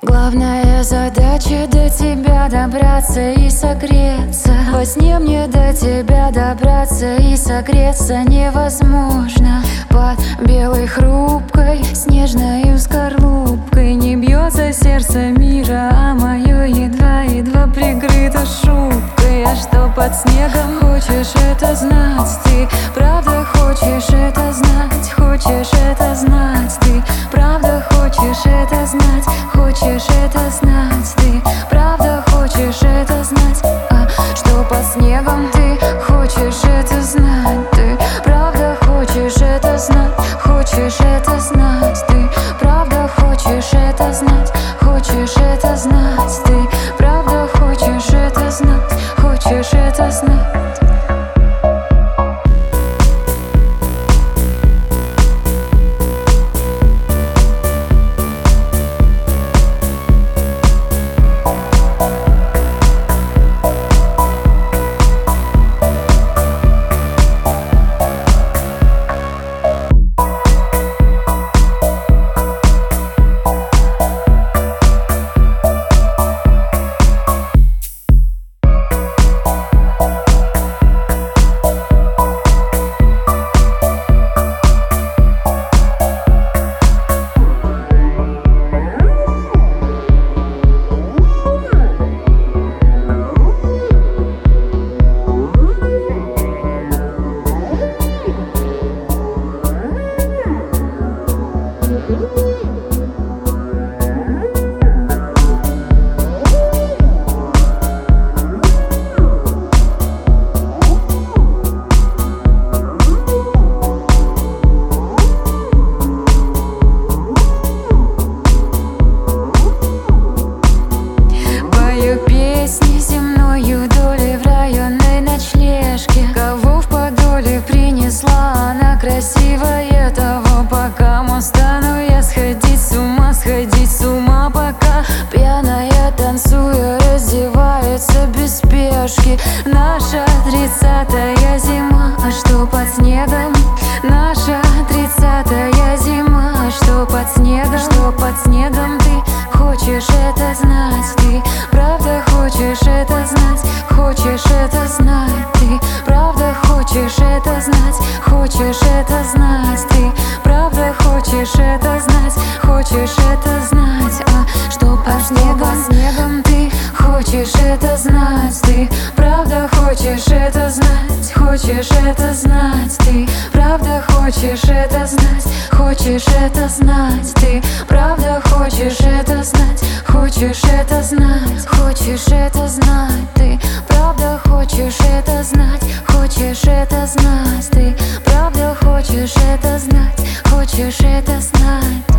Главная задача до тебя добраться и согреться. Во сне мне до тебя добраться и согреться невозможно. Под белой хрупкой снежной скорлупкой не бьется сердце мира, а мое едва-едва прикрыто шубкой. А что под снегом? Хочешь это знать? Ты правда хочешь это знать? Хочешь это знать? Ты правда хочешь это знать? Хочешь это знать? Ты правда хочешь это знать? А что под снегом? Ты хочешь это знать? Ты правда хочешь это знать? Хочешь это знать? Ты правда хочешь это знать? Хочешь это знать? Ты правда хочешь это знать? Хочешь это знать? Песни земною долей в районной ночлежке. Кого в подоле принесла она красивая того, пока стану я сходить с ума, пока пьяная танцуя раздевается без спешки. Наша 30-я зима, а что под снегом? Наша 30-я зима, а что под снегом? Что под снегом? Ты хочешь это знать? Ты правда хочешь это знать? Хочешь это знать? Ты правда хочешь это знать? Хочешь это знать? Ты правда хочешь это знать? Хочешь это знать? А что под снегом? Ты хочешь это знать? Ты правда хочешь это знать? Хочешь это знать? Ты правда хочешь это знать? Хочешь это знать? Ты правда хочешь это знать? Хочешь это знать? Хочешь это знать? Ты правда хочешь это знать? Хочешь это знать? Ты правда хочешь это знать? Хочешь это знать?